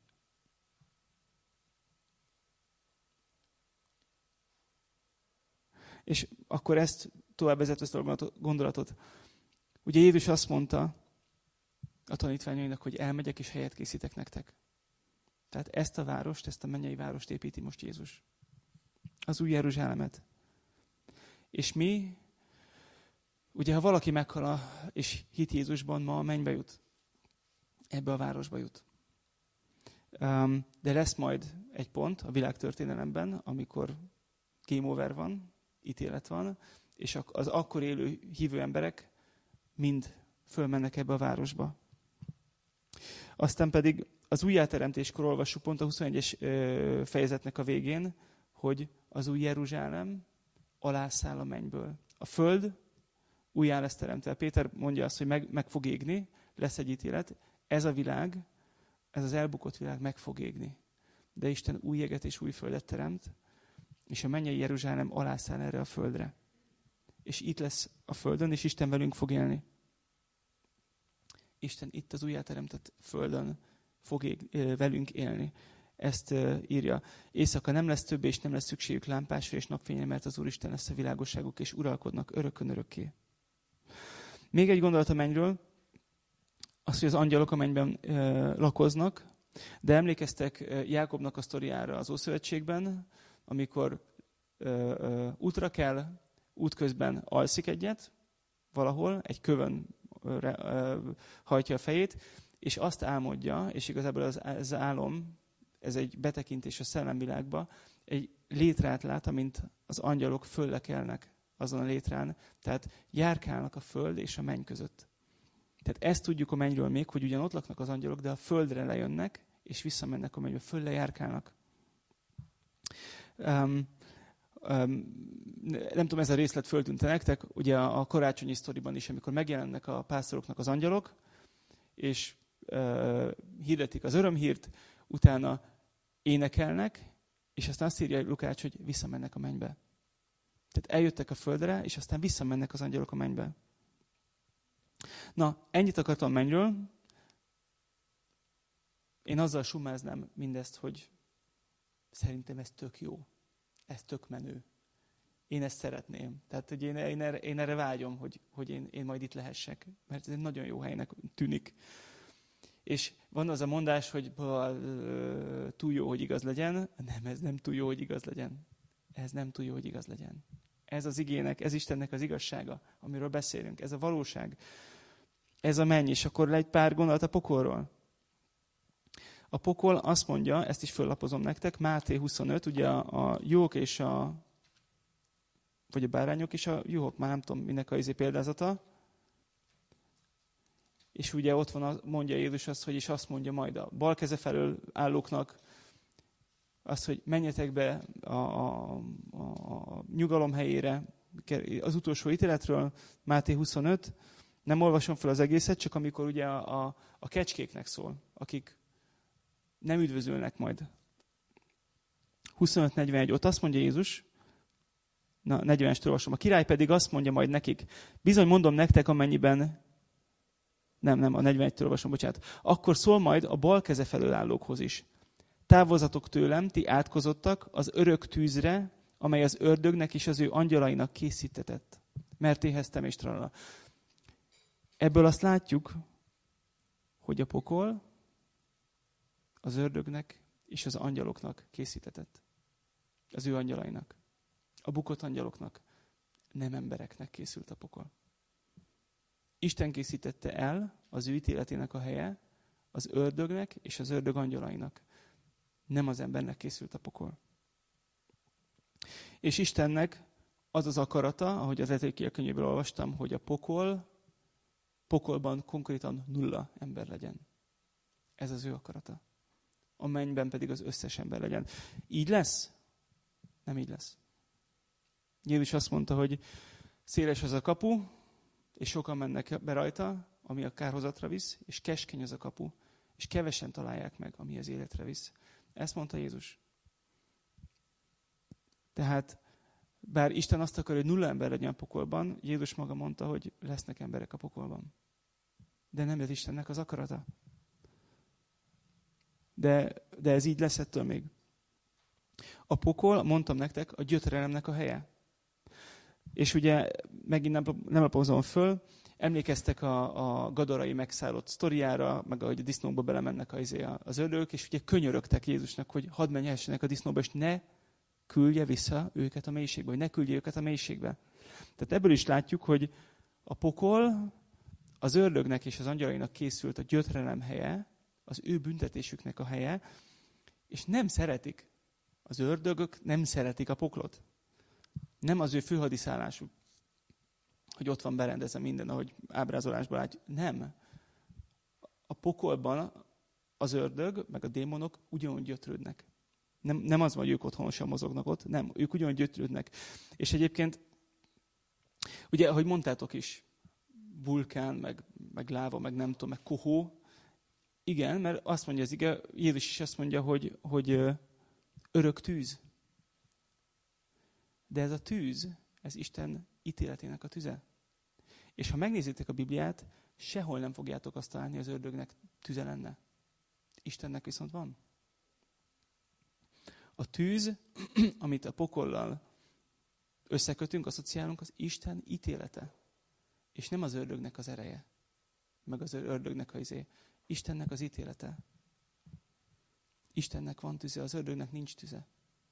És akkor ezt tovább vezet ezt a gondolatot. Ugye Jézus azt mondta a tanítványainak, hogy elmegyek és helyet készítek nektek. Tehát ezt a várost, ezt a mennyei várost építi most Jézus. Az új Jeruzsálemet. És mi, ugye ha valaki meghal a, és hit Jézusban, ma a mennybe jut. Ebbe a városba jut. De lesz majd egy pont a világtörténelemben, amikor game over van, ítélet van, és az akkor élő hívő emberek mind fölmennek ebbe a városba. Aztán pedig az újjáteremtéskor olvassuk pont a huszonegyes fejezetnek a végén, hogy az új Jeruzsálem alászáll a mennyből. A föld újjá lesz teremtve. Péter mondja azt, hogy meg, meg fog égni, lesz egy ítélet. Ez a világ, ez az elbukott világ meg fog égni. De Isten új jeget és új földet teremt, és a mennyei Jeruzsálem alászáll erre a földre. És itt lesz a földön, és Isten velünk fog élni. Isten itt az újjáteremtett földön fog ég, velünk élni. Ezt uh, írja. Éjszaka nem lesz többé, és nem lesz szükségük lámpásra és napfényre, mert az Úristen lesz a világosságuk, és uralkodnak örökön örökké. Még egy gondolat a mennyről, az, hogy az angyalok a mennyben uh, lakoznak, de emlékeztek uh, Jákobnak a sztoriára az Ószövetségben, amikor uh, uh, útra kell, útközben alszik egyet, valahol, egy kövön uh, uh, hajtja a fejét, és azt álmodja, és igazából az, az álom, ez egy betekintés a szellemvilágba, egy létrát lát, amint az angyalok föllekelnek azon a létrán. Tehát járkálnak a föld és a menny között. Tehát ezt tudjuk a mennyről még, hogy ugyan ott laknak az angyalok, de a földre lejönnek, és visszamennek a mennybe, földre járkálnak. Um, um, nem tudom, ez a részlet föltűnt nektek, ugye a, a karácsonyi sztoriban is, amikor megjelennek a pásztoroknak az angyalok, és uh, hirdetik az örömhírt, utána énekelnek, és aztán azt írja Lukács, hogy visszamennek a mennybe. Tehát eljöttek a földre, és aztán visszamennek az angyalok a mennybe. Na, ennyit akartam a mennyről. Én azzal summáznám mindezt, hogy szerintem ez tök jó. Ez tök menő. Én ezt szeretném. Tehát, hogy én, én, erre, én erre vágyom, hogy, hogy én, én majd itt lehessek. Mert ez egy nagyon jó helynek tűnik. És van az a mondás, hogy túl jó, hogy igaz legyen. Nem, ez nem túl jó, hogy igaz legyen. Ez nem túl jó, hogy igaz legyen. Ez az igének, ez Istennek az igazsága, amiről beszélünk. Ez a valóság. Ez a menny. És akkor egy pár gondolat a pokolról. A pokol azt mondja, ezt is föllapozom nektek, Máté huszonöt, ugye a, a jók és a, vagy a bárányok és a juhok, már nem tudom, minek a izé példázata. És ugye ott van, mondja Jézus azt, hogy és azt mondja majd a bal keze felől állóknak, azt, hogy menjetek be a, a, a nyugalom helyére, az utolsó ítéletről, Máté huszonöt. Nem olvasom fel az egészet, csak amikor ugye a, a, a kecskéknek szól, akik nem üdvözülnek majd. huszonöt negyvenegy, ott azt mondja Jézus, na negyvenestől olvasom, a király pedig azt mondja majd nekik, bizony mondom nektek, amennyiben, nem, nem, a negyvenegytől olvasom, bocsánat, akkor szól majd a bal keze felől állókhoz is. Távozatok tőlem, ti átkozottak, az örök tűzre, amely az ördögnek és az ő angyalainak készítetett. Mert éheztem és tralala. Ebből azt látjuk, hogy a pokol az ördögnek és az angyaloknak készítetett. Az ő angyalainak. A bukott angyaloknak, nem embereknek készült a pokol. Isten készítette el az ő ítéletének a helye az ördögnek és az ördög angyalainak. Nem az embernek készült a pokol. És Istennek az az akarata, ahogy az Ezékiel könyvéből olvastam, hogy a pokol, pokolban konkrétan nulla ember legyen. Ez az ő akarata. A mennyben pedig az összes ember legyen. Így lesz? Nem így lesz. Jézus azt mondta, hogy széles az a kapu, és sokan mennek be rajta, ami a kárhozatra visz, és keskeny az a kapu, és kevesen találják meg, ami az életre visz. Ezt mondta Jézus. Tehát, bár Isten azt akarja, hogy nulla ember legyen a pokolban, Jézus maga mondta, hogy lesznek emberek a pokolban. De nem ez Istennek az akarata. De, de ez így lesz ettől még. A pokol, mondtam nektek, a gyötrelemnek a helye. És ugye megint nem, nem lapozom föl, emlékeztek a, a gadorai megszállott sztoriára, meg ahogy a disznókba belemennek az ördögök, és ugye könyörögtek Jézusnak, hogy hadd menjhessenek a disznóba, és ne küldje vissza őket a mélységbe, hogy ne küldje őket a mélységbe. Tehát ebből is látjuk, hogy a pokol az ördögnek és az angyalainak készült a gyötrelem helye, az ő büntetésüknek a helye, és nem szeretik. Az ördögök nem szeretik a poklot. Nem az ő főhadiszállásuk, hogy ott van berendezve minden, ahogy ábrázolásban látjuk. Nem. A pokolban az ördög, meg a démonok ugyanúgy gyötrődnek. Nem, nem az van, hogy ők otthonosan mozognak ott, nem, ők ugyanúgy gyötrődnek. És egyébként, ugye, ahogy mondtátok is, vulkán, meg, meg láva, meg nem tudom, meg kohó, igen, mert azt mondja az ige, Jézus is azt mondja, hogy, hogy örök tűz. De ez a tűz, ez Isten ítéletének a tüze. És ha megnézitek a Bibliát, sehol nem fogjátok azt találni, az ördögnek tüze lenne. Istennek viszont van. A tűz, amit a pokollal összekötünk, asszociálunk, az Isten ítélete. És nem az ördögnek az ereje. Meg az ördögnek az izé. Istennek az ítélete. Istennek van tüze, az ördögnek nincs tüze.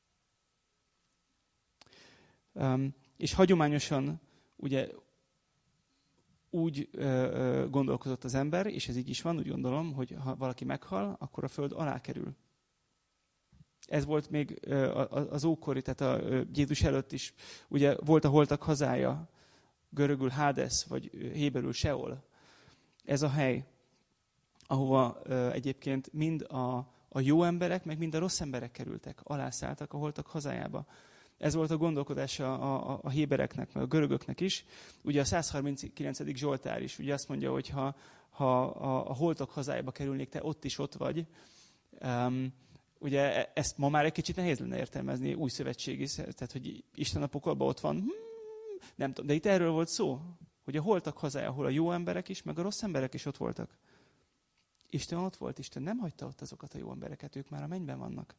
Um, és hagyományosan ugye úgy ö, ö, gondolkozott az ember, és ez így is van, úgy gondolom, hogy ha valaki meghal, akkor a föld alá kerül. Ez volt még ö, az ókori, tehát a ö, Jézus előtt is, ugye volt a holtak hazája, görögül Hades, vagy héberül Seol. Ez a hely, ahova ö, egyébként mind a, a jó emberek, meg mind a rossz emberek kerültek, alászálltak a holtak hazájába. Ez volt a gondolkodása a, a, a hébereknek, meg a görögöknek is. Ugye a százharminckilencedik Zsoltár is ugye azt mondja, hogy ha, ha a, a holtak hazájába kerülnék, te ott is ott vagy. Um, ugye ezt ma már egy kicsit nehéz lenne értelmezni, új szövetségi, tehát hogy Isten a pokolban ott van. Hmm, nem tudom, de itt erről volt szó, hogy a holtak hazája, ahol a jó emberek is, meg a rossz emberek is ott voltak. Isten ott volt, Isten nem hagyta ott azokat a jó embereket, ők már a mennyben vannak.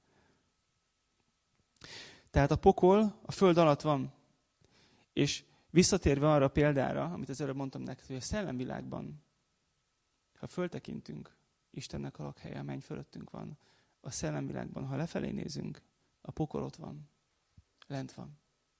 Tehát a pokol a föld alatt van. És visszatérve arra a példára, amit az előbb mondtam neked, hogy a szellemvilágban, ha föltekintünk, Istennek a lakhelye, a menny fölöttünk van. A szellemvilágban, ha lefelé nézünk, a pokol ott van. Lent van.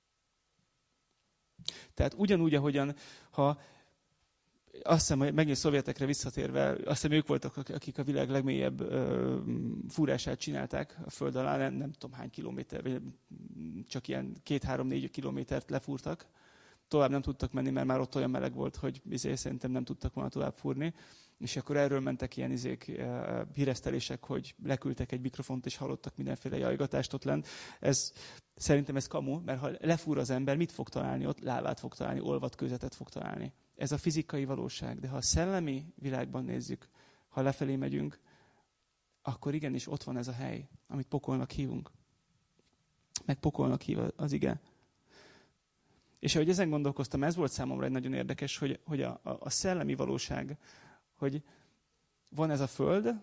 Tehát ugyanúgy, ahogyan, ha azt hiszem, hogy megint szovjetekre visszatérve, azt hiszem ők voltak, akik a világ legmélyebb ö, fúrását csinálták a föld alá, nem, nem tudom hány kilométer, vagy csak ilyen két-három-négy kilométert lefúrtak. Tovább nem tudtak menni, mert már ott olyan meleg volt, hogy izé, szerintem nem tudtak volna tovább fúrni. És akkor erről mentek ilyen izék, híresztelések, hogy leküldtek egy mikrofont, és hallottak mindenféle jajgatást ott lent. Ez, szerintem ez kamu, mert ha lefúr az ember, mit fog találni ott? Lávát fog találni, olvat kőzetet fog találni. Ez a fizikai valóság. De ha a szellemi világban nézzük, ha lefelé megyünk, akkor igenis ott van ez a hely, amit pokolnak hívunk. Meg pokolnak hív az ige. És ahogy ezen gondolkoztam, ez volt számomra egy nagyon érdekes, hogy, hogy a, a, a szellemi valóság, hogy van ez a föld,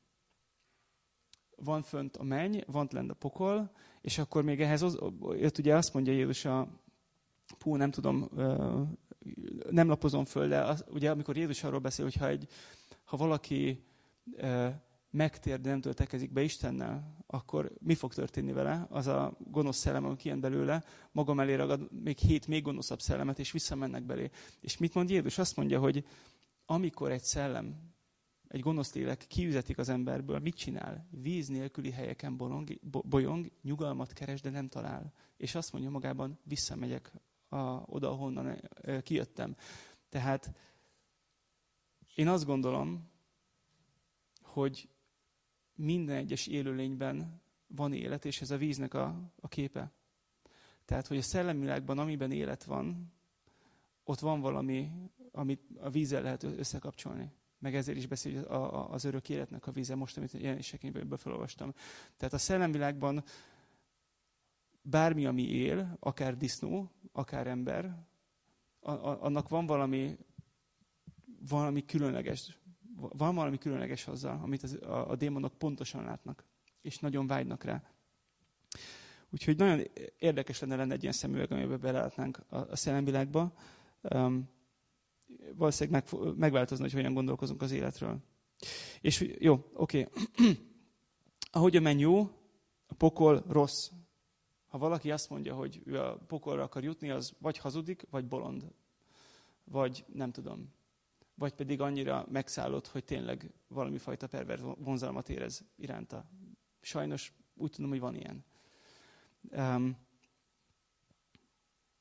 van fönt a menny, van lent a pokol, és akkor még ehhez jött ugye azt mondja Jézus a, pú, nem tudom, nem lapozom föl, de az, ugye amikor Jézus arról beszél, hogy ha, egy, ha valaki megtér, de nem töltekezik be Istennel, akkor mi fog történni vele? Az a gonosz szellem, ami kijön belőle, magam elé ragad még hét még gonoszabb szellemet, és visszamennek belé. És mit mond Jézus? Azt mondja, hogy amikor egy szellem, egy gonosz lélek kiüzetik az emberből, mit csinál? Víz nélküli helyeken bolong, bolyong, nyugalmat keres, de nem talál. És azt mondja magában, visszamegyek a, oda, ahonnan kijöttem. Tehát én azt gondolom, hogy minden egyes élőlényben van élet, és ez a víznek a, a képe. Tehát, hogy a szellemvilágban, amiben élet van, ott van valami, amit a vízzel lehet összekapcsolni. Meg ezért is beszél a, a, az örök életnek a víze, most, amit jelentésekönyvből felolvastam. Tehát a szellemvilágban bármi, ami él, akár disznó, akár ember, a, a, annak van valami, valami különleges, van valami különleges azzal, amit az, a, a démonok pontosan látnak, és nagyon vágynak rá. Úgyhogy nagyon érdekes lenne lenne egy ilyen szemüveg, amiben belátnánk a, a szellemvilágba. Um, valószínűleg meg, megváltozna, hogy hogyan gondolkozunk az életről. És jó, oké. Okay. Ahogy a menny jó, a pokol rossz. Ha valaki azt mondja, hogy ő a pokolra akar jutni, az vagy hazudik, vagy bolond. Vagy nem tudom. Vagy pedig annyira megszállott, hogy tényleg valami fajta pervers vonzalmat érez iránta. Sajnos úgy tudom, hogy van ilyen. Um,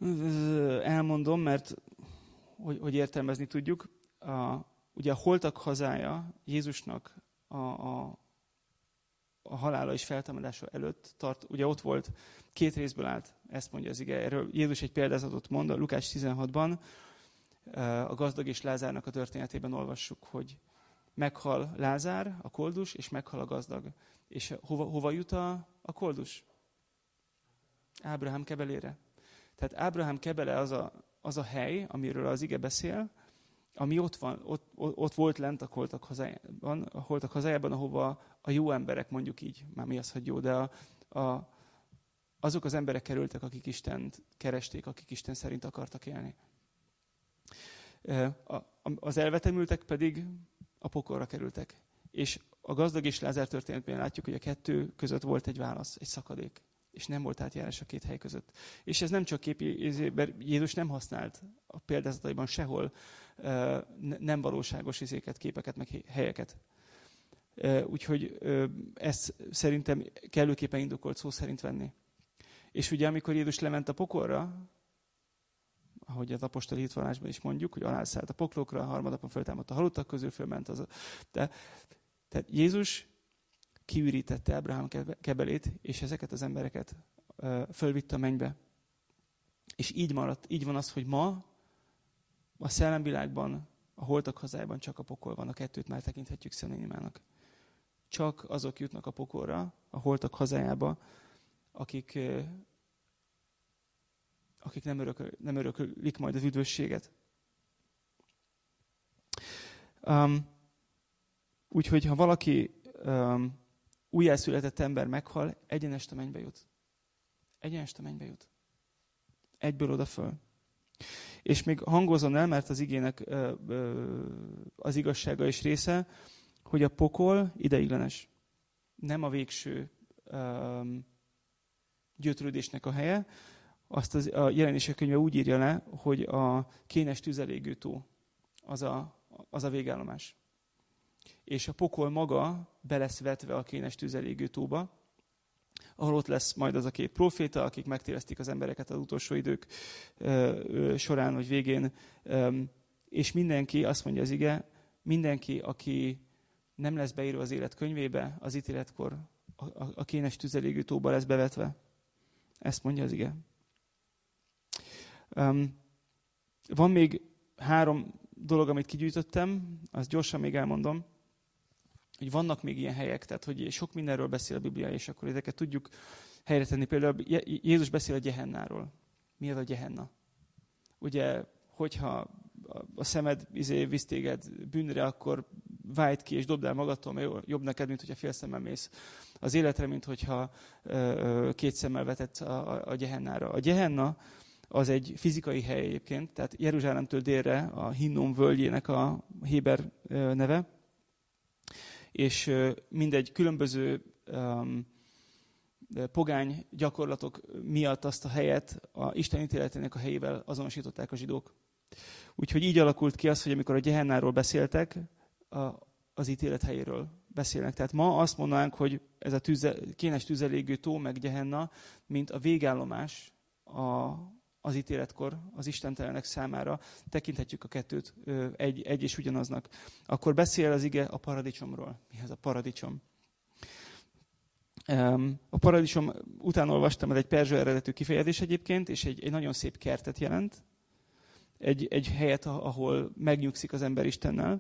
Elmondom, mert hogy, hogy értelmezni tudjuk. A, ugye a holtak hazája Jézusnak a, a, a halála és feltámadása előtt tart. Ugye ott volt, két részből állt, ezt mondja az ige. Erről Jézus egy példázatot mond, a Lukács tizenhatban, a gazdag és Lázárnak a történetében olvassuk, hogy meghal Lázár, a koldus, és meghal a gazdag. És hova, hova jut a, a koldus? Ábrahám kebelére. Tehát Ábrahám kebele az a, az a hely, amiről az ige beszél, ami ott, van, ott, ott volt lent a holtak hazájában, a holtak hazájában, ahova a jó emberek, mondjuk így, már mi az, hogy jó, de a, a, azok az emberek kerültek, akik Istent keresték, akik Isten szerint akartak élni. A, az elvetemültek pedig a pokolra kerültek. És a gazdag és Lázár történetben látjuk, hogy a kettő között volt egy válasz, egy szakadék. És nem volt átjárás a két hely között. És ez nem csak képi, Jézus nem használt a példázataiban sehol uh, nem valóságos izéket, képeket, meg helyeket. Uh, úgyhogy uh, ezt szerintem kellőképpen indokolt szó szerint venni. És ugye amikor Jézus lement a pokolra, ahogy az apostoli hitvallásban is mondjuk, hogy alászállt a poklokra, a harmadnapon föltámadt a halottak közül, fölment az a... De, tehát Jézus kiürítette Ábrahám kebelét, és ezeket az embereket uh, fölvitte a mennybe. És így maradt, így van az, hogy ma a szellemvilágban, a holtak hazájában csak a pokol van, a kettőt már tekinthetjük szinonimának. Csak azok jutnak a pokolra, a holtak hazájába, akik, uh, akik nem, örököl, nem örökölik majd az üdvösséget. Um, úgyhogy ha valaki um, újjászületett ember meghal, egyenest a mennybe jut. Egyenest a mennybe jut. Egyből oda föl. És még hangozom el, mert az igének ö, ö, az igazsága is része, hogy a pokol ideiglenes. Nem a végső ö, gyötrődésnek a helye. Azt az, a Jelenések könyve úgy írja le, hogy a kénes tüzelégő tó az a, az a végállomás. És a pokol maga be lesz vetve a kénes tüzelégő tóba, ahol ott lesz majd az a két proféta, akik megtévesztik az embereket az utolsó idők ö, során vagy végén. Ö, és mindenki, azt mondja az ige, mindenki, aki nem lesz beírva az élet könyvébe, az ítéletkor a, a, a kénes tüzelégő tóba lesz bevetve. Ezt mondja az ige. Ö, van még három dolog, amit kigyűjtöttem, azt gyorsan még elmondom, hogy vannak még ilyen helyek, tehát hogy sok mindenről beszél a Biblia, és akkor ezeket tudjuk helyre tenni. Például Jézus beszél a Gehennáról. Mi az a Gehenna? Ugye, hogyha a szemed izé, visz téged bűnre, akkor vájd ki és dobd el magadtól, mert jobb neked, mint hogyha fél szemmel mész az életre, mint hogyha két szemmel vetett a, a Gehennára. A Gehenna az egy fizikai hely egyébként, tehát Jeruzsálemtől délre a Hinnom völgyének a héber neve, és mindegy különböző um, pogány gyakorlatok miatt azt a helyet a Isten ítéletének a helyével azonosították a zsidók. Úgyhogy így alakult ki az, hogy amikor a Gehennáról beszéltek, a, az ítélet helyéről beszélnek. Tehát ma azt mondanánk, hogy ez a tüze, kénes tüzelégő tó meg Gehenna, mint a végállomás a, az ítéletkor az istentelenek számára, tekinthetjük a kettőt egy, egy és ugyanaznak. Akkor beszél az ige a paradicsomról. Mi ez a paradicsom? A paradicsom, utána olvastam, ez egy perzsa eredetű kifejezés egyébként, és egy, egy nagyon szép kertet jelent. Egy, egy helyet, ahol megnyugszik az ember Istennel.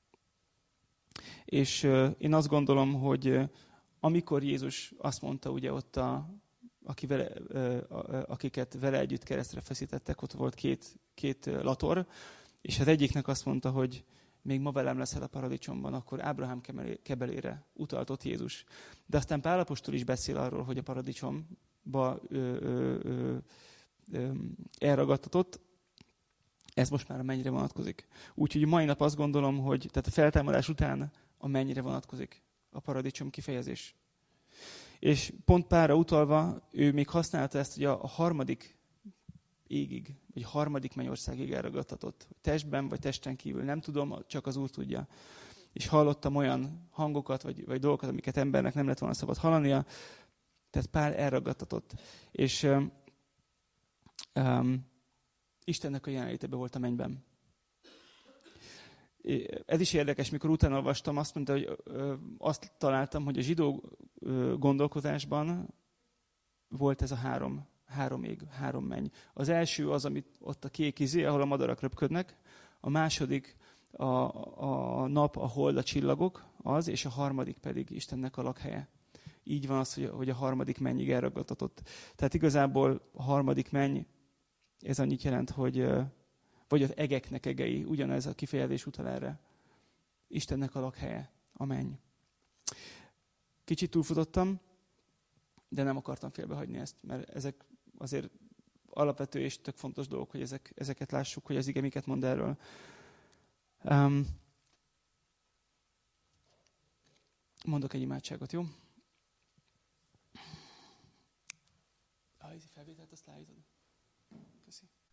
És én azt gondolom, hogy amikor Jézus azt mondta, ugye ott a Aki vele, akiket vele együtt keresztre feszítettek, ott volt két, két lator, és az egyiknek azt mondta, hogy még ma velem leszel a paradicsomban, akkor Ábrahám kebelére utalt ott Jézus. De aztán Pál apostol is beszél arról, hogy a paradicsomba ö, ö, ö, ö, elragadtatott. Ez most már a mennyire vonatkozik. Úgyhogy mai nap azt gondolom, hogy tehát a feltámadás után a mennyire vonatkozik a paradicsom kifejezés. És pont Pálra utalva, ő még használta ezt, hogy a harmadik égig, vagy harmadik mennyországig elragadtatott. Testben, vagy testen kívül. Nem tudom, csak az Úr tudja. És hallottam olyan hangokat, vagy, vagy dolgokat, amiket embernek nem lett volna szabad hallania. Tehát Pál elragadtatott. És Um, Istennek a jelenlétében volt a mennyben. Ez is érdekes, mikor utána olvastam, azt mondta, hogy ö, azt találtam, hogy a zsidó ö, gondolkozásban volt ez a három, három ég, három menny. Az első az, amit ott a kék izé, ahol a madarak röpködnek, a második a, a nap, a hold, a csillagok, az, és a harmadik pedig Istennek a lakhelye. Így van az, hogy, hogy a harmadik mennyig elragadtatott. Tehát igazából a harmadik menny, ez annyit jelent, hogy vagy az egeknek egei, ugyanez a kifejezés utal erre. Istennek a lakhelye, a menny. Kicsit túlfutottam, de nem akartam félbehagyni ezt, mert ezek azért alapvető és tök fontos dolgok, hogy ezek, ezeket lássuk, hogy az ige miket mond erről. Um, mondok egy imádságot, jó? A felvételt azt leállítod. Köszi.